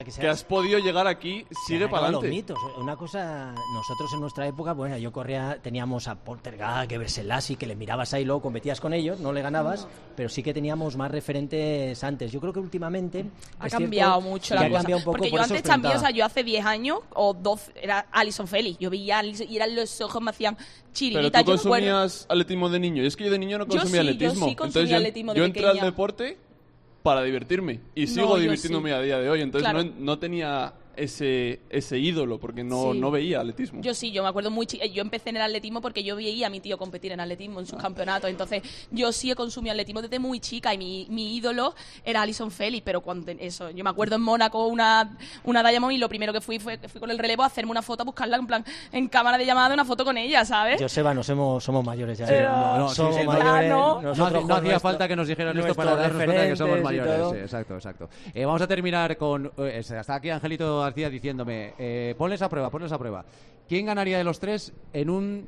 que has podido llegar aquí, sigue para los adelante. mitos. Una cosa, nosotros en nuestra época, bueno, yo corría, teníamos a Poltergeist, Geber Selassie, que le mirabas ahí, luego competías con ellos, no le ganabas, pero sí que teníamos más referentes antes. Yo creo que últimamente ha cambiado mucho la cosa. Cambiado un poco, porque yo antes también, o sea, yo hace 10 años o 12 era Alison Felix. Yo veía a Alison y eran los ojos, me hacían chiribitas. Pero tú consumías atletismo de niño. Y es que yo de niño no consumía atletismo. Yo sí consumía atletismo de yo entré pequeña. al deporte para divertirme y sigo divirtiéndome a día de hoy. Entonces no tenía ese ídolo porque no veía atletismo. Yo me acuerdo muy yo empecé en el atletismo porque yo veía a mi tío competir en atletismo en sus campeonatos. Entonces yo sí he consumido atletismo desde muy chica y mi ídolo era Alison Felix, pero cuando yo me acuerdo en Mónaco una Diamond y lo primero que fui con el relevo a hacerme una foto, a buscarla en plan en cámara de llamada, una foto con ella, ¿sabes? Joseba, somos mayores ya. Somos mayores. No hacía falta que nos dijeran esto para darnos cuenta de que somos mayores. Sí, exacto. Vamos a terminar con hasta aquí Angelito García diciéndome, ponles a prueba. ¿Quién ganaría de los tres en un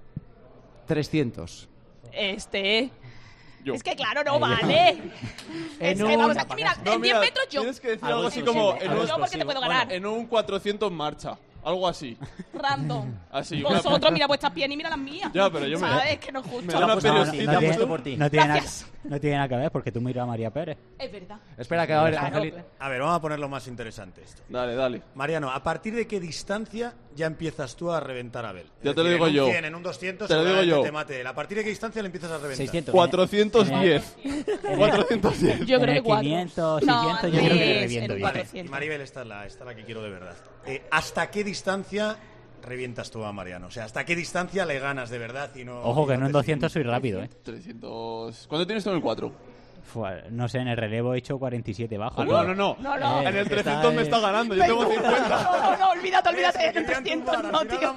300? Yo. Es que claro, no vale. Vamos aquí, mira, en 10 metros yo. Tienes que decir algo así como yo porque te puedo ganar. En un 400 marcha. Algo así. Random. Así. Vosotros mira vuestras piernas y mira las mías. Ya, pero yo ¿sabes? Que no es justo. Me da una periodista por ti. No tiene nada que ver porque tú miras a María Pérez. Es verdad. Espera que a ver, Angelito. A ver, vamos a ponerlo más interesante esto. Dale. Mariano, ¿a partir de qué distancia ya empiezas tú a reventar a Abel? Ya te lo digo yo. En un 200 te lo digo yo. Te mate. ¿A partir de qué distancia le empiezas a reventar? 600. 410. 410. Yo creo que 500, 600, yo creo que reviento bien. Vale, y Maribel, esta es la que quiero de verdad. ¿Hasta qué distancia revientas tú a Mariano? O sea, ¿hasta qué distancia le ganas de verdad? Y no, ojo, que no en 200 soy rápido, 300... ¿Cuánto tienes tú en el 4? No sé, en el relevo he hecho 47 bajo. No. En el 300 me está ganando, yo tengo 50. No, olvídate. En el 300 no, tío.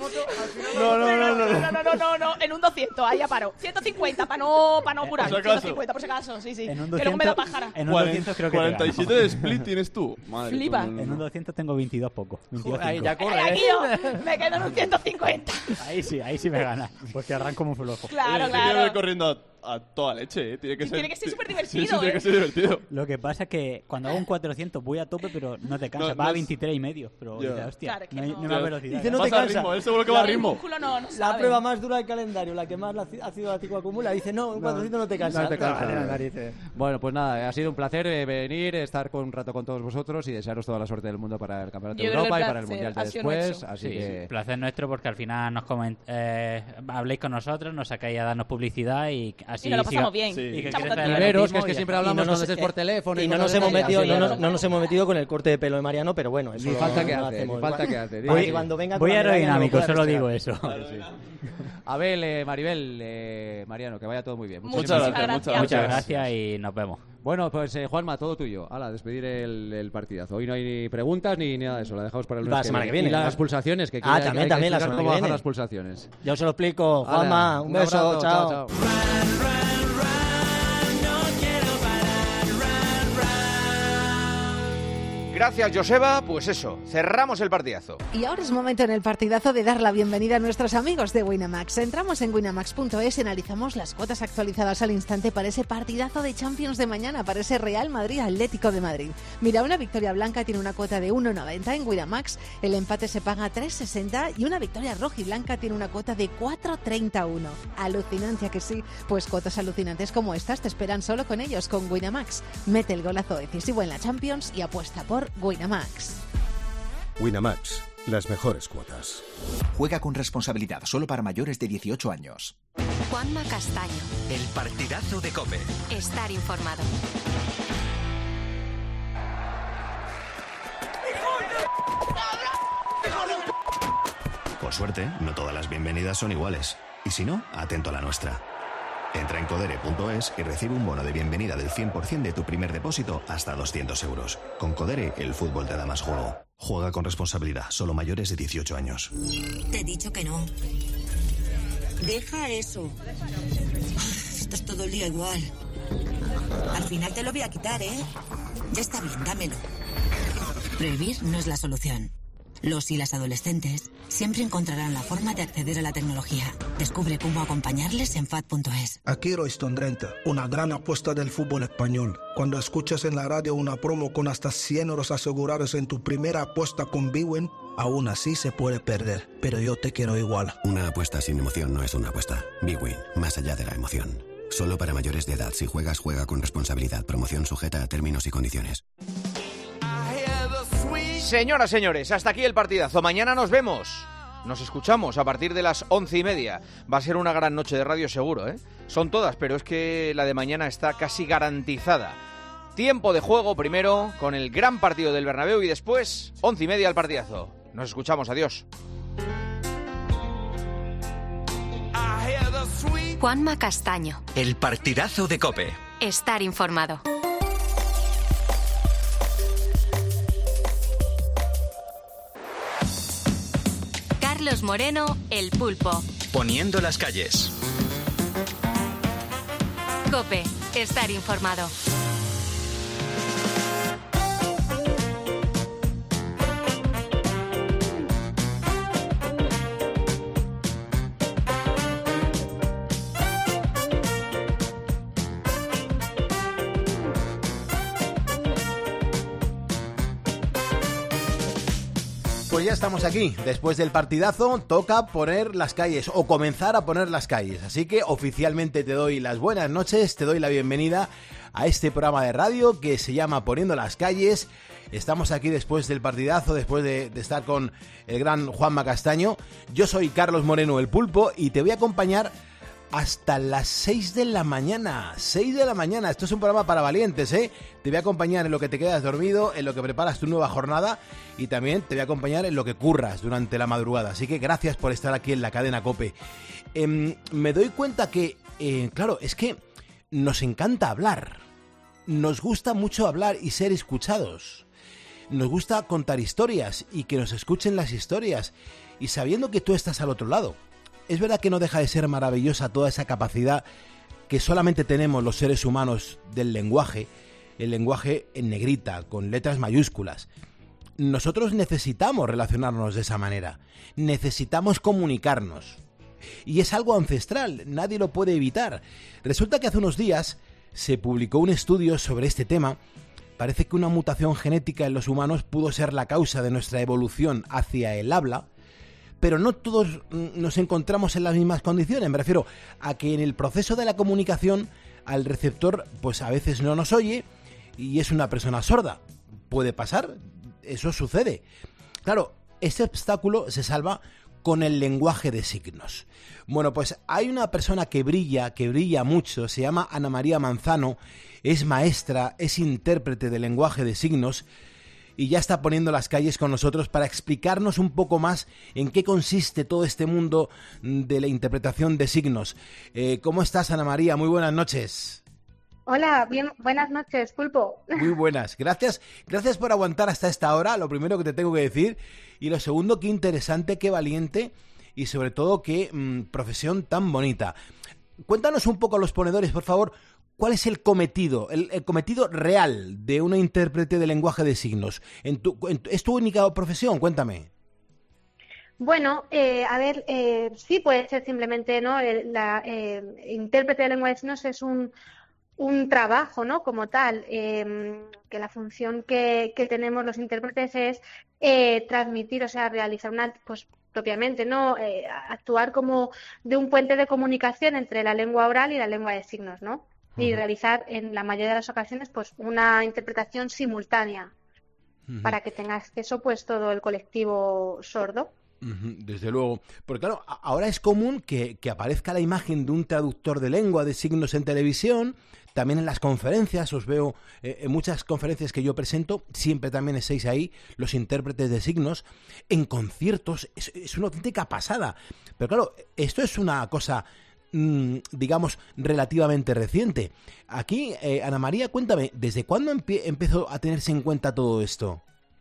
No. En un 200, ahí ya paro. 150 para no apurar. 150 por si acaso, sí. Que luego me da pájara. En un 200 creo que 47 de split tienes tú. Madre. Flipa. En un 200 tengo 22 poco. 22 Ahí ya corre. Aquí me quedo en un 150. Ahí sí me gana. Porque arranco muy flojo. Claro. Tiene que ir corriendo a toda leche, Tiene que ser súper divertido. Sí, tiene que ser divertido. Lo que pasa es que cuando hago un 400 voy a tope, pero no te cansas. Va a 23 y medio. Pero hostia, claro, no hay más velocidad. Dice, no te Vas a cansa. ritmo, él seguro que va a ritmo. La prueba más dura del calendario, la que más ácido láctico acumula. Dice, un 400 no te cansa. No te cansa. Bueno, pues nada, ha sido un placer venir, estar un rato con todos vosotros y desearos toda la suerte del mundo para el Campeonato de Europa y para el Mundial de después. Así que placer nuestro porque al final nos habléis con nosotros, nos sacáis a darnos publicidad y así nos lo pasamos bien. Y que es que siempre hablamos cuando estés por teléfono y no nos hemos metido con el corte de pelo de Mariano, pero bueno, eso ni falta que hace. Voy aerodinámico, solo digo eso. Abel, Maribel, Mariano, que vaya todo muy bien. Muchas gracias y nos vemos. Bueno, pues Juanma, todo tuyo. Hala, despedir el partidazo. Hoy no hay ni preguntas ni nada de eso. La dejamos para el lunes. La semana que viene. Y las pulsaciones. Que también la semana cómo que bajan viene. las pulsaciones. Ya os lo explico. Juanma, un beso. Abrazo, chao. Gracias, Joseba. Pues eso, cerramos el partidazo. Y ahora es momento en el partidazo de dar la bienvenida a nuestros amigos de Winamax. Entramos en winamax.es y analizamos las cuotas actualizadas al instante para ese partidazo de Champions de mañana, para ese Real Madrid-Atlético de Madrid. Mira, una victoria blanca tiene una cuota de 1,90 en Winamax, el empate se paga 3,60 y una victoria rojiblanca tiene una cuota de 4,31. Alucinancia que sí, pues cuotas alucinantes como estas te esperan solo con ellos, con Winamax. Mete el golazo decisivo en la Champions y apuesta por Winamax. Winamax, las mejores cuotas. Juega con responsabilidad, solo para mayores de 18 años. Juanma Castaño. El partidazo de COPE. Estar informado. Por suerte, no todas las bienvenidas son iguales. Y si no, atento a la nuestra. Entra en codere.es y recibe un bono de bienvenida del 100% de tu primer depósito hasta 200 euros. Con Codere, el fútbol te da más juego. Juega con responsabilidad, solo mayores de 18 años. Te he dicho que no. Deja eso. Estás todo el día igual. Al final te lo voy a quitar, ¿eh? Ya está bien, dámelo. Prohibir no es la solución. Los y las adolescentes siempre encontrarán la forma de acceder a la tecnología. Descubre cómo acompañarles en FAD.es. Aquí Royston Drenthe, una gran apuesta del fútbol español. Cuando escuchas en la radio una promo con hasta 100 euros asegurados en tu primera apuesta con bwin, aún así se puede perder, pero yo te quiero igual. Una apuesta sin emoción no es una apuesta. bwin, más allá de la emoción. Solo para mayores de edad. Si juegas, juega con responsabilidad. Promoción sujeta a términos y condiciones. Señoras, señores, hasta aquí el partidazo. Mañana nos vemos. Nos escuchamos a partir de las 11:30. Va a ser una gran noche de radio seguro, ¿eh? Son todas, pero es que la de mañana está casi garantizada. Tiempo de juego primero con el gran partido del Bernabéu y después 11:30 el partidazo. Nos escuchamos, adiós. Juanma Castaño. El partidazo de COPE. Estar informado. Carlos Moreno, El Pulpo. Poniendo las calles. COPE. Estar informado. Pues ya estamos aquí. Después del partidazo toca poner las calles o comenzar a poner las calles. Así que oficialmente te doy las buenas noches, te doy la bienvenida a este programa de radio que se llama Poniendo las calles. Estamos aquí después del partidazo, después de estar con el gran Juanma Castaño. Yo soy Carlos Moreno, El Pulpo, y te voy a acompañar hasta las 6 de la mañana. 6 de la mañana. Esto es un programa para valientes, ¿eh? Te voy a acompañar en lo que te quedas dormido, en lo que preparas tu nueva jornada, y también te voy a acompañar en lo que curras durante la madrugada. Así que gracias por estar aquí en la cadena COPE. Me doy cuenta que, claro, es que nos encanta hablar. Nos gusta mucho hablar y ser escuchados. Nos gusta contar historias y que nos escuchen las historias. Y sabiendo que tú estás al otro lado. Es verdad que no deja de ser maravillosa toda esa capacidad que solamente tenemos los seres humanos del lenguaje, el lenguaje en negrita, con letras mayúsculas. Nosotros necesitamos relacionarnos de esa manera, necesitamos comunicarnos. Y es algo ancestral, nadie lo puede evitar. Resulta que hace unos días se publicó un estudio sobre este tema. Parece que una mutación genética en los humanos pudo ser la causa de nuestra evolución hacia el habla. Pero no todos nos encontramos en las mismas condiciones. Me refiero a que en el proceso de la comunicación al receptor pues a veces no nos oye y es una persona sorda. Puede pasar, eso sucede. Claro, ese obstáculo se salva con el lenguaje de signos. Bueno, pues hay una persona que brilla mucho, se llama Ana María Manzano, es maestra, es intérprete de lenguaje de signos, y ya está poniendo las calles con nosotros para explicarnos un poco más en qué consiste todo este mundo de la interpretación de signos. ¿Cómo estás, Ana María? Muy buenas noches. Hola, bien, buenas noches, Pulpo. Muy buenas, gracias por aguantar hasta esta hora, lo primero que te tengo que decir. Y lo segundo, qué interesante, qué valiente y sobre todo qué profesión tan bonita. Cuéntanos un poco a los ponedores, por favor. ¿Cuál es el cometido, el cometido real de una intérprete de lenguaje de signos? ¿Es tu única profesión? Cuéntame. Bueno, sí puede ser simplemente, ¿no? La intérprete de lenguaje de signos es un trabajo, ¿no? Como tal, que la función que tenemos los intérpretes es transmitir, o sea, realizar pues propiamente, ¿no? Actuar como de un puente de comunicación entre la lengua oral y la lengua de signos, ¿no? Y realizar en la mayoría de las ocasiones pues una interpretación simultánea para que tenga acceso pues todo el colectivo sordo. Desde luego. Porque claro, ahora es común que aparezca la imagen de un traductor de lengua de signos en televisión, también en las conferencias, os veo en muchas conferencias que yo presento, siempre también estáis ahí, los intérpretes de signos, en conciertos, es una auténtica pasada. Pero claro, esto es una cosa digamos, relativamente reciente. Aquí, Ana María, cuéntame, ¿desde cuándo empezó a tenerse en cuenta todo esto?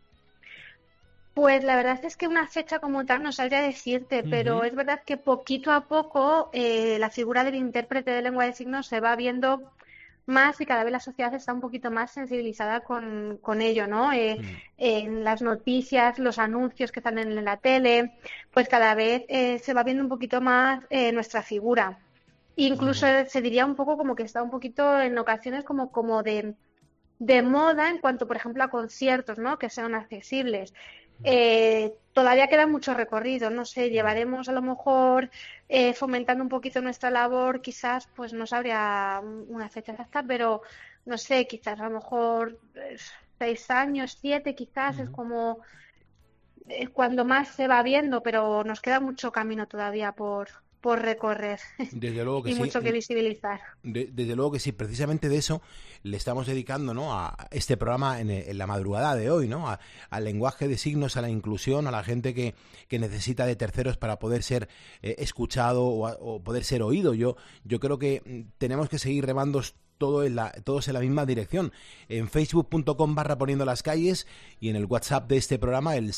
Pues la verdad es que una fecha como tal no sabría decirte, pero es verdad que poquito a poco la figura del intérprete de lengua de signos se va viendo más y cada vez la sociedad está un poquito más sensibilizada con ello, ¿no? En las noticias, los anuncios que están en la tele, pues cada vez se va viendo un poquito más nuestra figura. Incluso se diría un poco como que está un poquito en ocasiones como de moda en cuanto, por ejemplo, a conciertos, ¿no? Que sean accesibles. Todavía queda mucho recorrido, no sé, llevaremos a lo mejor fomentando un poquito nuestra labor, quizás, pues no sabría una fecha exacta, pero no sé, quizás a lo mejor 6 años, 7 quizás, es como cuando más se va viendo, pero nos queda mucho camino todavía por recorrer. Desde luego que y sí. mucho que visibilizar. Desde luego que sí, precisamente de eso le estamos dedicando, ¿no?, a este programa en la madrugada de hoy, ¿no?, al lenguaje de signos, a la inclusión, a la gente que necesita de terceros para poder ser escuchado o poder ser oído. Yo creo que tenemos que seguir remando todos en la misma dirección. En facebook.com/poniendo las calles y en el WhatsApp de este programa, el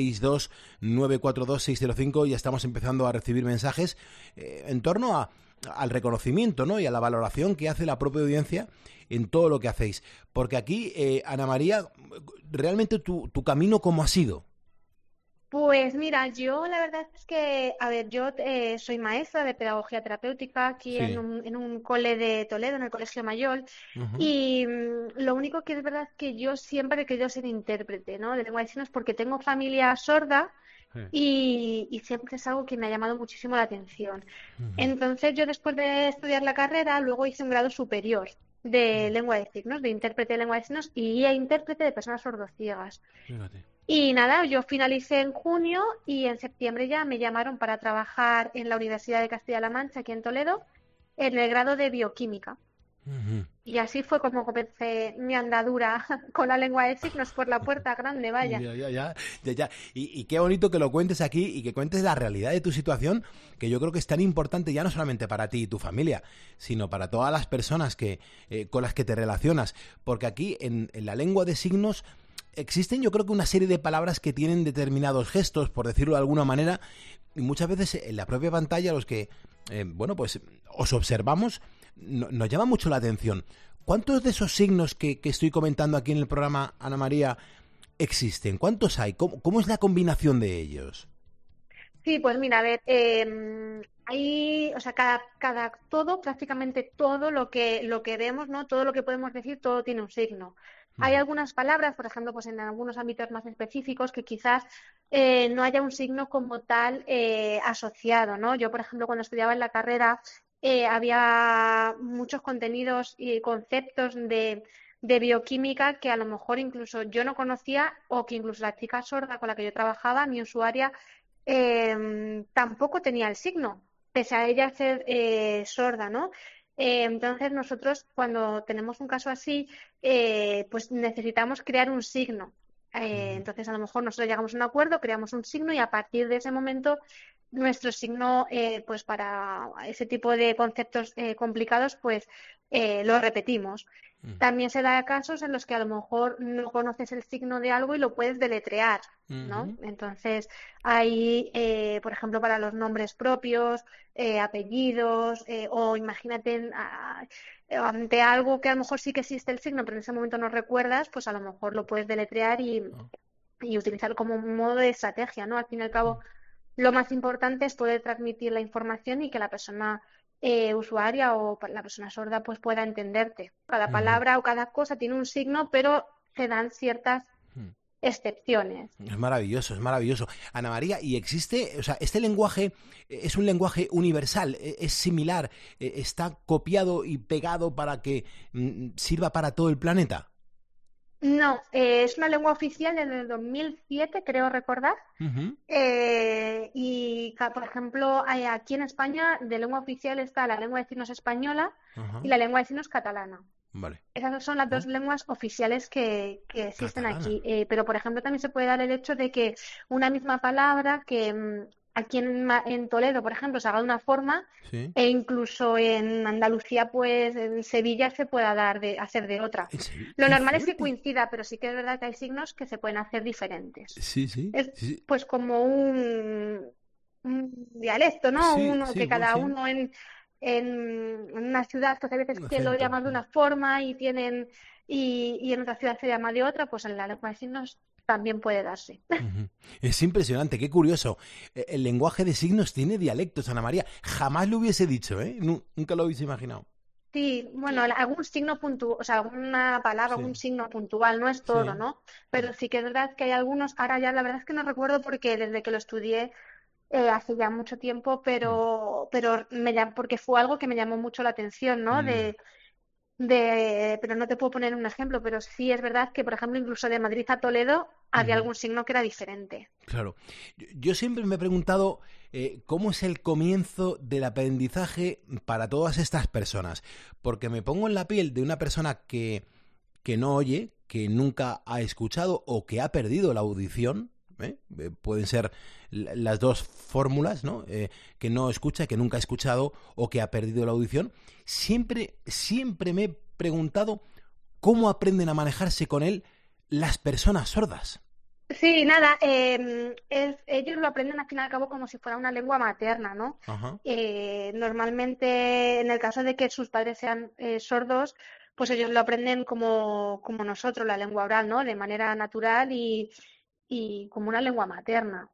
662-942-605, ya estamos empezando a recibir mensajes en torno al reconocimiento, ¿no?, y a la valoración que hace la propia audiencia en todo lo que hacéis. Porque aquí, Ana María, realmente tu camino, ¿cómo ha sido? Pues mira, yo la verdad es que, a ver, yo soy maestra de pedagogía terapéutica aquí en un cole de Toledo, en el Colegio Mayor, y lo único que es verdad es que yo siempre he querido ser intérprete, ¿no?, de lengua de signos, porque tengo familia sorda y siempre es algo que me ha llamado muchísimo la atención. Entonces yo, después de estudiar la carrera, luego hice un grado superior de lengua de signos, de intérprete de lengua de signos y guía intérprete de personas sordociegas. Fíjate. Y nada, yo finalicé en junio y en septiembre ya me llamaron para trabajar en la Universidad de Castilla-La Mancha, aquí en Toledo, en el grado de bioquímica. Y así fue como comencé mi andadura con la lengua de signos por la puerta grande, vaya. Ya. Y qué bonito que lo cuentes aquí y que cuentes la realidad de tu situación, que yo creo que es tan importante ya no solamente para ti y tu familia, sino para todas las personas con las que te relacionas. Porque aquí, en la lengua de signos, existen, yo creo que una serie de palabras que tienen determinados gestos, por decirlo de alguna manera, y muchas veces en la propia pantalla los que, pues os observamos, nos llama mucho la atención. ¿Cuántos de esos signos que estoy comentando aquí en el programa, Ana María, existen? ¿Cuántos hay? ¿Cómo es la combinación de ellos? Sí, pues mira, a ver, hay, o sea, prácticamente todo lo que vemos, ¿no? Todo lo que podemos decir, todo tiene un signo. Hay algunas palabras, por ejemplo, pues en algunos ámbitos más específicos que quizás no haya un signo como tal asociado, ¿no? Yo, por ejemplo, cuando estudiaba en la carrera había muchos contenidos y conceptos de bioquímica que a lo mejor incluso yo no conocía, o que incluso la chica sorda con la que yo trabajaba, mi usuaria, tampoco tenía el signo, pese a ella ser sorda, ¿no? Entonces nosotros, cuando tenemos un caso así, pues necesitamos crear un signo. Entonces a lo mejor nosotros llegamos a un acuerdo, creamos un signo y a partir de ese momento nuestro signo, pues para ese tipo de conceptos complicados, pues lo repetimos. También se da casos en los que a lo mejor no conoces el signo de algo y lo puedes deletrear, ¿no? Entonces, hay, por ejemplo, para los nombres propios, apellidos, o imagínate ante algo que a lo mejor sí que existe el signo, pero en ese momento no recuerdas, pues a lo mejor lo puedes deletrear y utilizarlo como un modo de estrategia, ¿no? Al fin y al cabo, lo más importante es poder transmitir la información y que la persona usuaria o la persona sorda pues pueda entenderte. Cada palabra o cada cosa tiene un signo, pero se dan ciertas excepciones. Es maravilloso, es maravilloso. Ana María, ¿y existe, o sea, este lenguaje es un lenguaje universal, es similar, está copiado y pegado para que sirva para todo el planeta? No, es una lengua oficial desde el 2007, creo recordar. Y, por ejemplo, aquí en España de lengua oficial está la lengua de signos española y la lengua de signos catalana. Vale. Esas son las dos lenguas oficiales que existen aquí. Pero, por ejemplo, también se puede dar el hecho de que una misma palabra que aquí en Toledo, por ejemplo, se haga de una forma, e incluso en Andalucía, pues en Sevilla se pueda hacer de otra. Lo normal es que coincida, pero sí que es verdad que hay signos que se pueden hacer diferentes. Es pues como un dialecto, ¿no? Que cada uno en en una ciudad pues a veces que lo llaman de una forma y tienen y en otra ciudad se llama de otra, pues en la lengua de signos también puede darse. Es impresionante, qué curioso. El lenguaje de signos tiene dialectos, Ana María. Jamás lo hubiese dicho, ¿eh? Nunca lo hubiese imaginado. Sí, bueno, algún signo puntual, o sea, alguna palabra, algún signo puntual, no es todo, ¿no? Pero sí que es verdad que hay algunos, ahora ya la verdad es que no recuerdo porque desde que lo estudié hace ya mucho tiempo, pero porque fue algo que me llamó mucho la atención, ¿no? Pero no te puedo poner un ejemplo, pero sí es verdad que, por ejemplo, incluso de Madrid a Toledo había algún signo que era diferente. Claro. Yo siempre me he preguntado cómo es el comienzo del aprendizaje para todas estas personas, porque me pongo en la piel de una persona que no oye, que nunca ha escuchado o que ha perdido la audición. Pueden ser las dos fórmulas, ¿no? Que no escucha, que nunca ha escuchado o que ha perdido la audición. Siempre me he preguntado cómo aprenden a manejarse con él las personas sordas. Sí, nada, ellos lo aprenden al fin y al cabo como si fuera una lengua materna, ¿no? Normalmente, en el caso de que sus padres sean sordos, pues ellos lo aprenden como nosotros, la lengua oral, ¿no? De manera natural y como una lengua materna.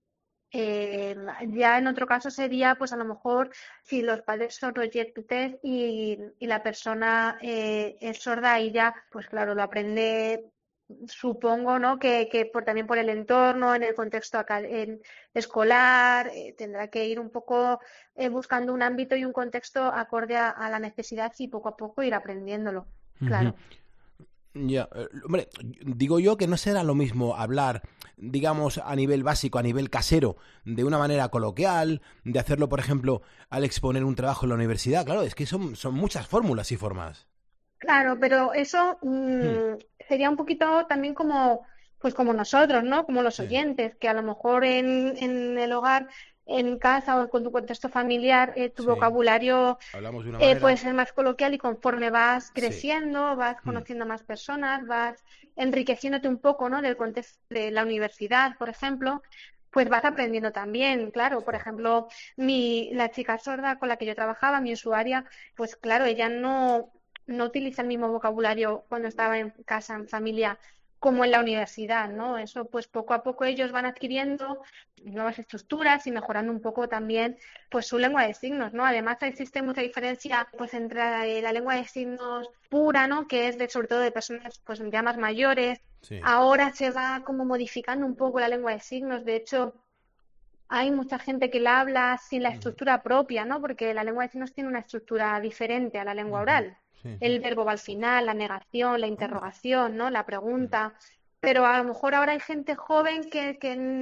Ya en otro caso sería, pues a lo mejor, si los padres son oyentes y la persona es sorda y ya, pues claro, lo aprende, supongo, ¿no? Que también por el entorno, en el contexto escolar, tendrá que ir un poco buscando un ámbito y un contexto acorde a la necesidad y poco a poco ir aprendiéndolo, claro. Ya, hombre, digo yo que no será lo mismo hablar, digamos, a nivel básico, a nivel casero, de una manera coloquial, de hacerlo, por ejemplo, al exponer un trabajo en la universidad. Claro, es que son muchas fórmulas y formas. Claro, pero eso sería un poquito también como nosotros, ¿no? Como los oyentes, que a lo mejor en el hogar, en casa o con tu contexto familiar, tu vocabulario puede ser más coloquial y conforme vas creciendo, vas conociendo más personas, vas enriqueciéndote un poco, ¿no? Del contexto de la universidad, por ejemplo, pues vas aprendiendo también, claro. Por ejemplo, la chica sorda con la que yo trabajaba, mi usuaria, pues claro, ella no utiliza el mismo vocabulario cuando estaba en casa, en familia, como en la universidad, ¿no? Eso pues poco a poco ellos van adquiriendo nuevas estructuras y mejorando un poco también pues su lengua de signos, ¿no? Además existe mucha diferencia pues entre la lengua de signos pura, ¿no? Que es sobre todo de personas pues ya más mayores. Ahora se va como modificando un poco la lengua de signos, de hecho hay mucha gente que la habla sin la estructura propia, ¿no? Porque la lengua de signos tiene una estructura diferente a la lengua oral. El verbo va al final, la negación, la interrogación, ¿no? La pregunta. Pero a lo mejor ahora hay gente joven que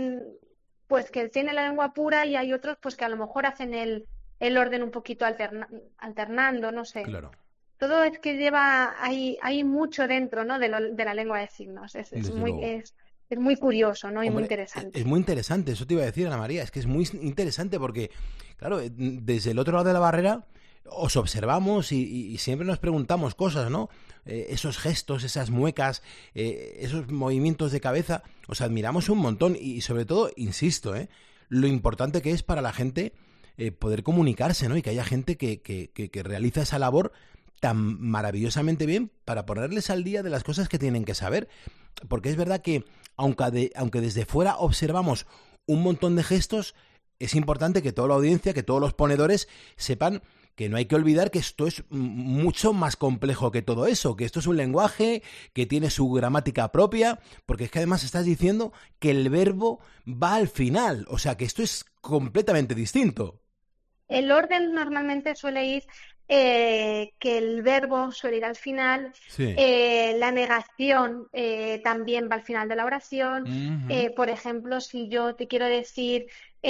tiene la lengua pura y hay otros pues que a lo mejor hacen el orden un poquito alternando, no sé. Claro. Todo es que hay mucho dentro, ¿no? de la lengua de signos. Es muy curioso, ¿no? Y muy interesante. Es muy interesante, eso te iba a decir, Ana María. Es que es muy interesante porque, claro, desde el otro lado de la barrera os observamos y siempre nos preguntamos cosas, ¿no? Esos gestos, esas muecas, esos movimientos de cabeza, os admiramos un montón y sobre todo, insisto, lo importante que es para la gente poder comunicarse, ¿no? Y que haya gente que realiza esa labor tan maravillosamente bien para ponerles al día de las cosas que tienen que saber. Porque es verdad que, aunque desde fuera observamos un montón de gestos, es importante que toda la audiencia, que todos los ponedores sepan que no hay que olvidar que esto es mucho más complejo que todo eso, que esto es un lenguaje que tiene su gramática propia, porque es que además estás diciendo que el verbo va al final, o sea que esto es completamente distinto. El orden normalmente suele ir que el verbo suele ir al final, la negación también va al final de la oración. Por ejemplo, si yo te quiero decir,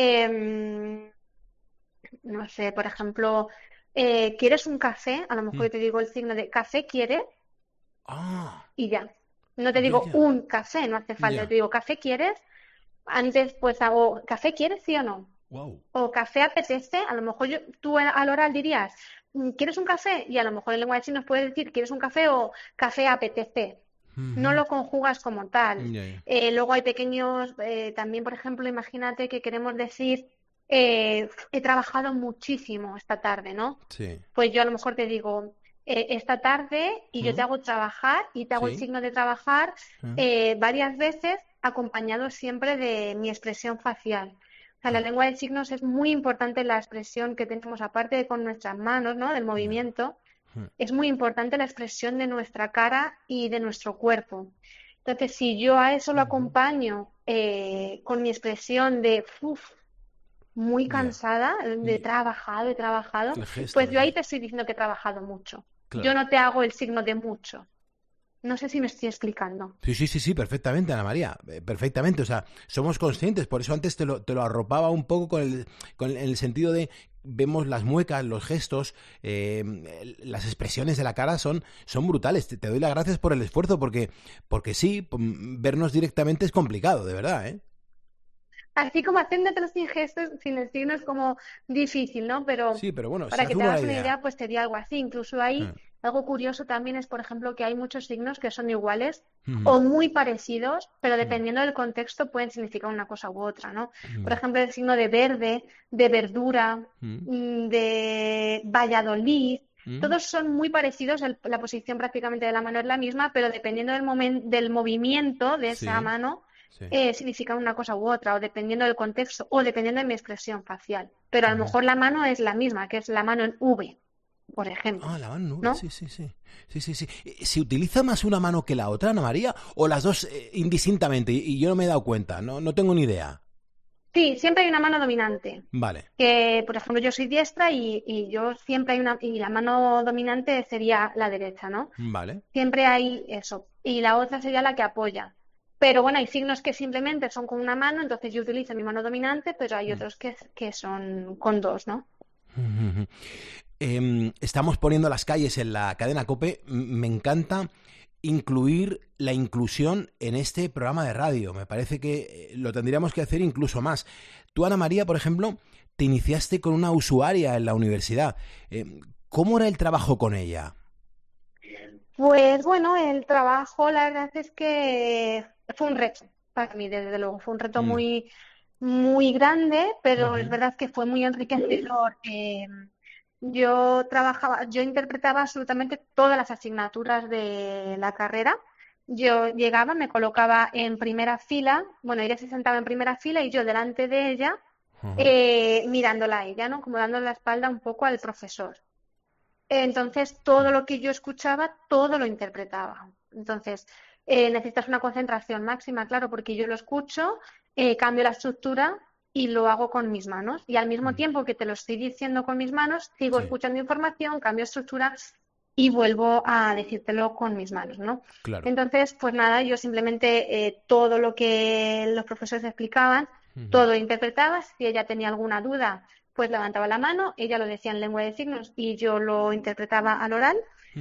no sé, por ejemplo, ¿quieres un café? A lo mejor yo te digo el signo de ¿café quieres? Y ya. No te digo un café, no hace falta. Te digo ¿café quieres? Antes pues hago ¿café quieres, sí o no? O ¿café apetece? A lo mejor tú al oral dirías ¿quieres un café? Y a lo mejor en lengua de signos puedes decir ¿quieres un café? O ¿café apetece? No lo conjugas como tal. Luego hay pequeños, también por ejemplo, imagínate que queremos decir he trabajado muchísimo esta tarde, ¿no? Sí. Pues yo a lo mejor te digo, esta tarde, y yo te hago trabajar, y te hago el signo de trabajar varias veces, acompañado siempre de mi expresión facial. O sea, la lengua de signos es muy importante, la expresión que tenemos, aparte de con nuestras manos, ¿no? Del movimiento, es muy importante la expresión de nuestra cara y de nuestro cuerpo. Entonces, si yo a eso lo acompaño con mi expresión de muy cansada, he trabajado, pues yo ahí te estoy diciendo que he trabajado mucho. Claro. Yo no te hago el signo de mucho. No sé si me estoy explicando. Sí, perfectamente, Ana María, perfectamente. O sea, somos conscientes, por eso antes te lo arropaba un poco con el sentido de vemos las muecas, los gestos, las expresiones de la cara son brutales. Te doy las gracias por el esfuerzo, porque sí, vernos directamente es complicado, de verdad, ¿eh? Así como haciéndotelo sin gestos, sin el signo, es como difícil, ¿no? Pero bueno, para que te hagas una idea, pues sería algo así. Incluso hay algo curioso también es, por ejemplo, que hay muchos signos que son iguales o muy parecidos, pero dependiendo del contexto pueden significar una cosa u otra, ¿no? Por ejemplo, el signo de verde, de verdura, de Valladolid, todos son muy parecidos, la posición prácticamente de la mano es la misma, pero dependiendo del movimiento de esa mano, significa una cosa u otra, o dependiendo del contexto, o dependiendo de mi expresión facial. Pero a lo mejor la mano es la misma, que es la mano en V, por ejemplo. Ah, la mano en V, ¿no? Sí. ¿Se utiliza más una mano que la otra, Ana María? ¿O las dos indistintamente? Y yo no me he dado cuenta, no tengo ni idea. Sí, siempre hay una mano dominante. Vale. Que, por ejemplo, yo soy diestra y yo siempre hay y la mano dominante sería la derecha, ¿no? Vale. Siempre hay eso. Y la otra sería la que apoya. Pero bueno, hay signos que simplemente son con una mano, entonces yo utilizo mi mano dominante, pero hay otros que son con dos, ¿no? Estamos poniendo las calles en la cadena COPE. Me encanta incluir la inclusión en este programa de radio. Me parece que lo tendríamos que hacer incluso más. Tú, Ana María, por ejemplo, te iniciaste con una usuaria en la universidad. ¿Cómo era el trabajo con ella? Pues bueno, el trabajo, la verdad es que fue un reto para mí, desde luego. Fue un reto muy, muy grande, pero es verdad que fue muy enriquecedor. Yo interpretaba absolutamente todas las asignaturas de la carrera. Yo llegaba, me colocaba en primera fila, bueno, ella se sentaba en primera fila y yo delante de ella, mirándola a ella, ¿no? Como dándole la espalda un poco al profesor. Entonces, todo lo que yo escuchaba, todo lo interpretaba. Entonces, necesitas una concentración máxima, claro, porque yo lo escucho, cambio la estructura y lo hago con mis manos. Y al mismo tiempo que te lo estoy diciendo con mis manos, sigo escuchando información, cambio estructura y vuelvo a decírtelo con mis manos, ¿no? Claro. Entonces, pues nada, yo simplemente todo lo que los profesores explicaban, todo lo interpretaba. Si ella tenía alguna duda, pues levantaba la mano, ella lo decía en lengua de signos y yo lo interpretaba al oral.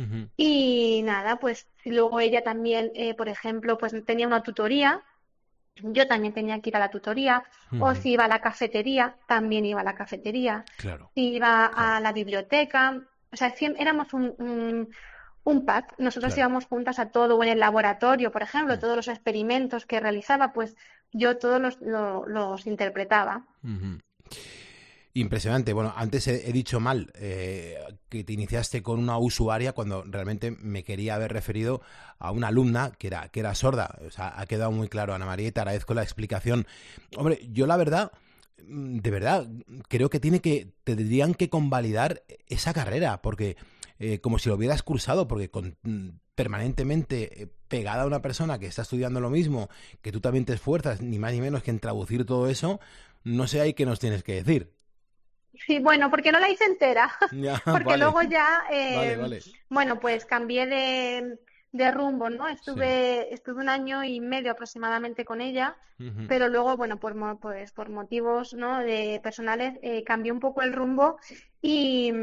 Y nada, pues luego ella también, por ejemplo, pues tenía una tutoría, yo también tenía que ir a la tutoría, o si iba a la cafetería, también iba a la cafetería, si iba a la biblioteca, o sea, éramos un pack, nosotros íbamos juntas a todo, o en el laboratorio, por ejemplo, todos los experimentos que realizaba, pues yo todos los interpretaba. Impresionante. Bueno, antes he dicho mal que te iniciaste con una usuaria cuando realmente me quería haber referido a una alumna que era sorda. O sea, ha quedado muy claro, Ana María, y te agradezco la explicación. Hombre, yo la verdad, de verdad, creo que tendrían que convalidar esa carrera, porque como si lo hubieras cursado, porque permanentemente pegada a una persona que está estudiando lo mismo, que tú también te esfuerzas, ni más ni menos que en traducir todo eso, no sé ahí qué nos tienes que decir. Sí, bueno, porque no la hice entera, porque luego ya, Vale. bueno, pues cambié de rumbo, ¿no? Estuve un año y medio aproximadamente con ella, pero luego, bueno, por motivos, ¿no? Personales, cambié un poco el rumbo y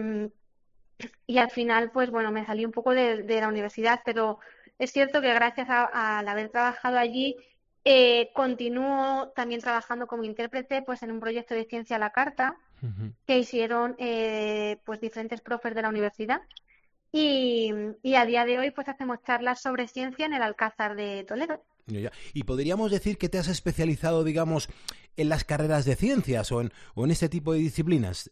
al final, pues bueno, me salí un poco de la universidad, pero es cierto que gracias al haber trabajado allí, continúo también trabajando como intérprete, pues en un proyecto de Ciencia a la Carta, que hicieron pues diferentes profes de la universidad y a día de hoy pues hacemos charlas sobre ciencia en el Alcázar de Toledo. Y podríamos decir que te has especializado, digamos, en las carreras de ciencias o en este tipo de disciplinas?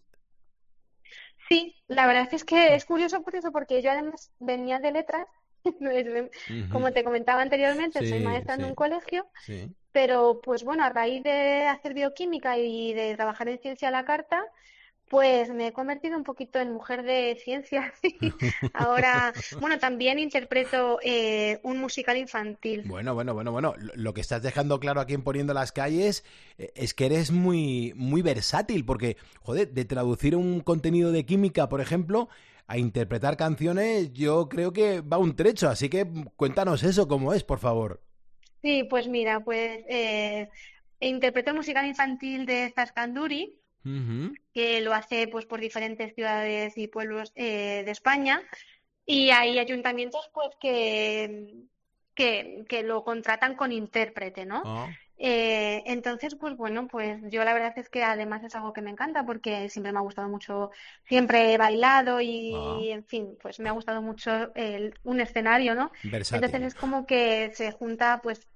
Sí, la verdad es que es curioso por eso, porque yo además venía de letras, como te comentaba anteriormente, soy maestra en un colegio, pero pues bueno, a raíz de hacer bioquímica y de trabajar en ciencia a la carta, pues me he convertido un poquito en mujer de ciencia. Ahora, bueno, también interpreto un musical infantil. Bueno. Lo que estás dejando claro aquí en Poniendo las Calles es que eres muy, muy versátil, porque, joder, de traducir un contenido de química, por ejemplo, a interpretar canciones, yo creo que va un trecho. Así que cuéntanos eso, cómo es, por favor. Sí, pues mira, interpreto el musical infantil de Zascanduri, que lo hace pues por diferentes ciudades y pueblos de España, y hay ayuntamientos pues que lo contratan con intérprete, ¿no? Entonces, pues bueno, pues yo la verdad es que además es algo que me encanta porque siempre me ha gustado mucho, siempre he bailado y en fin, pues me ha gustado mucho un escenario, ¿no? Versátil. Entonces es como que se junta pues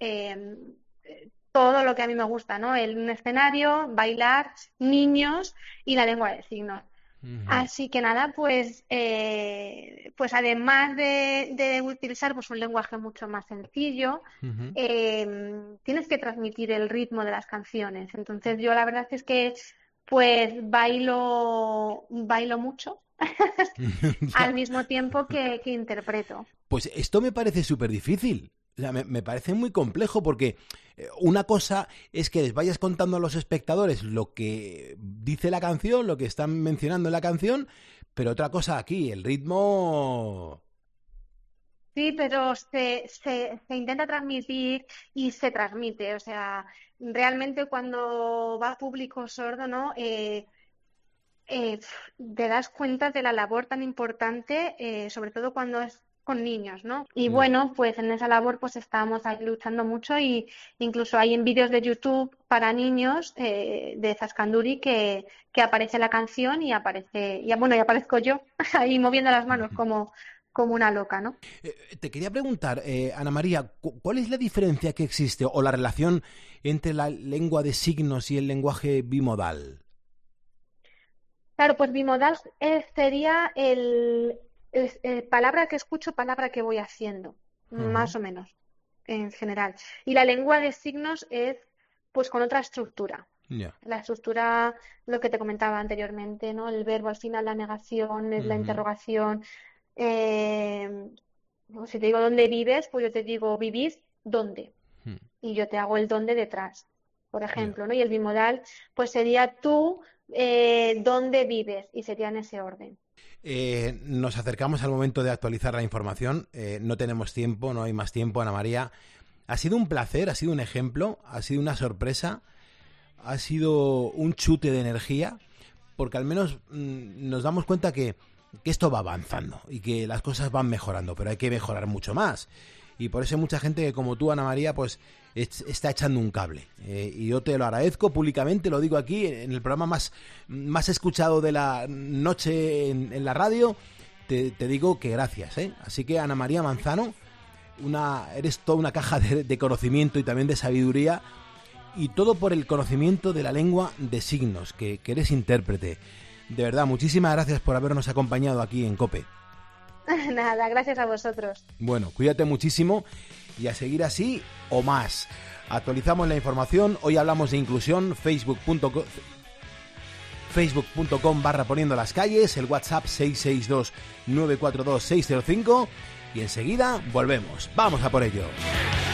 todo lo que a mí me gusta, ¿no? Un escenario, bailar, niños y la lengua de signos. Así que nada, pues además de utilizar pues un lenguaje mucho más sencillo, tienes que transmitir el ritmo de las canciones. Entonces yo la verdad es que pues bailo mucho al mismo tiempo que interpreto. Pues esto me parece súper difícil. O sea, me parece muy complejo porque una cosa es que les vayas contando a los espectadores lo que dice la canción, lo que están mencionando en la canción, pero otra cosa aquí, el ritmo... Sí, pero se intenta transmitir y se transmite. O sea, realmente cuando va a público sordo, ¿no? Te das cuenta de la labor tan importante, sobre todo cuando es con niños, ¿no? Y bueno, pues en esa labor pues estamos ahí luchando mucho y incluso hay en vídeos de YouTube para niños de Zascanduri que aparece la canción y aparezco yo ahí moviendo las manos como una loca, ¿no? Te quería preguntar, Ana María, ¿cuál es la diferencia que existe o la relación entre la lengua de signos y el lenguaje bimodal? Claro, pues bimodal sería palabra que escucho, palabra que voy haciendo, más o menos, en general. Y la lengua de signos es pues con otra estructura. La estructura, lo que te comentaba anteriormente, ¿no? El verbo al final, la negación, es la interrogación. Si te digo dónde vives, pues yo te digo vivís, ¿dónde? Y yo te hago el dónde detrás, por ejemplo, ¿no? Y el bimodal, pues sería tú, ¿dónde vives? Y sería en ese orden. Nos acercamos al momento de actualizar la información. No tenemos tiempo, no hay más tiempo, Ana María. Ha sido un placer, ha sido un ejemplo, ha sido una sorpresa, ha sido un chute de energía, porque al menos nos damos cuenta que esto va avanzando y que las cosas van mejorando, pero hay que mejorar mucho más. Y por eso hay mucha gente que, como tú, Ana María, pues está echando un cable. Y yo te lo agradezco públicamente, lo digo aquí, en el programa más escuchado de la noche en la radio. Te digo que gracias, ¿eh? Así que, Ana María Manzano, eres toda una caja de conocimiento y también de sabiduría. Y todo por el conocimiento de la lengua de signos, que eres intérprete. De verdad, muchísimas gracias por habernos acompañado aquí en COPE. Nada, gracias a vosotros. Bueno, cuídate muchísimo y a seguir así o más. Actualizamos la información. Hoy hablamos de inclusión. Facebook.com/poniendo las calles. El WhatsApp 662-942-605. Y enseguida volvemos. Vamos a por ello.